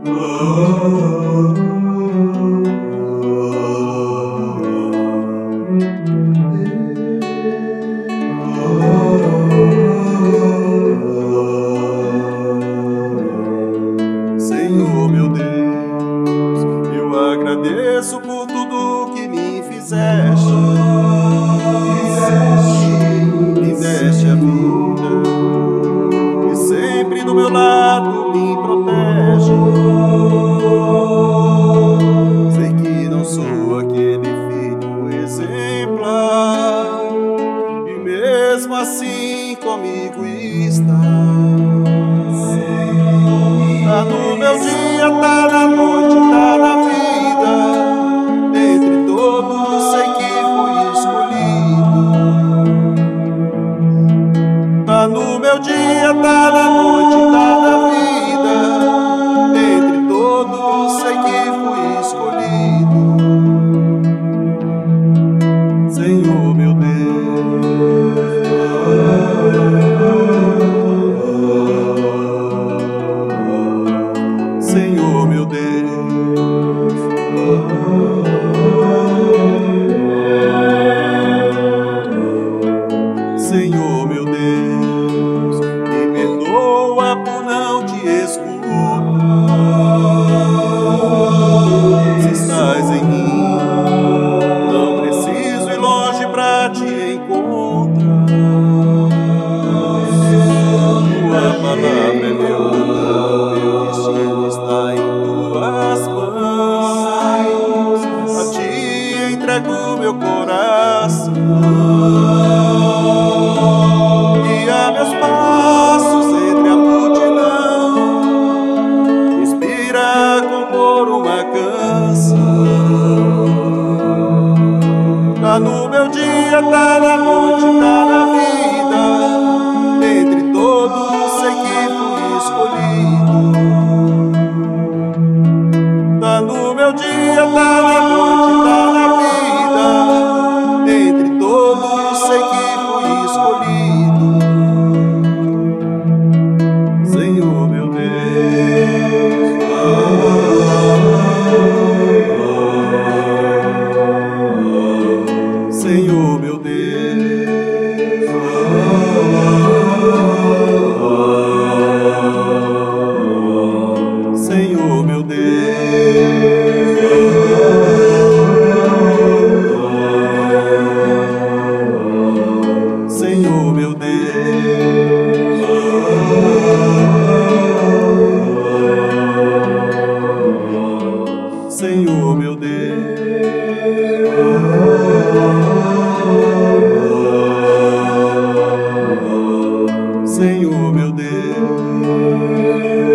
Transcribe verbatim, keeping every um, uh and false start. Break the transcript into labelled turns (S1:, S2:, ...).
S1: Senhor meu Deus, eu agradeço por tudo que me fizeste, me deste a vida e sempre do meu lado me protege. Sei que não sou aquele filho exemplar e mesmo assim comigo está. Tá no meu dia, tá na noite, tá na vida. Entre todos sei que fui escolhido. Tá no meu dia, tá na noite, tá na vida. Entre todos sei que fui escolhido. Senhor meu Deus, Senhor meu Deus, Senhor meu Deus, me perdoa por não te escutar. Se estás em mim, não preciso ir longe pra te encontrar. Tua palavra é meu caminho, meu destino está em tuas mãos. A ti entrego meu coração, guia meus passos entre a multidão, inspira a compor uma canção. Tá no meu dia, tá na noite, tá na vida. Entre todos sei que fui escolhido. Tá no meu dia, tá na noite, tá na vida. Entre todos sei que fui escolhido. Senhor meu Deus, Senhor meu Deus, Senhor meu Deus, Senhor meu Deus, Senhor meu Deus, Senhor meu Deus.